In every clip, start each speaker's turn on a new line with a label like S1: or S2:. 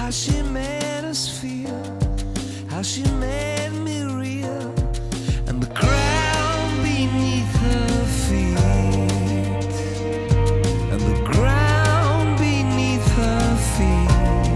S1: how she made us feel, how she made me real, and the ground beneath her feet, and the ground beneath her feet.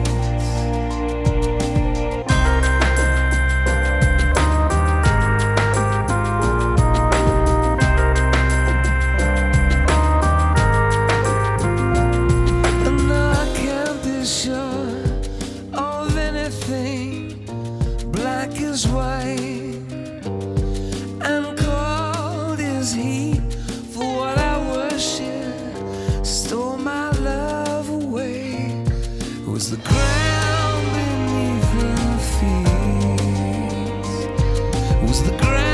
S1: And I can't be sure of anything. Black is white and cold is heat. For what I worship stole my love away. It was the ground beneath her feet. It was the ground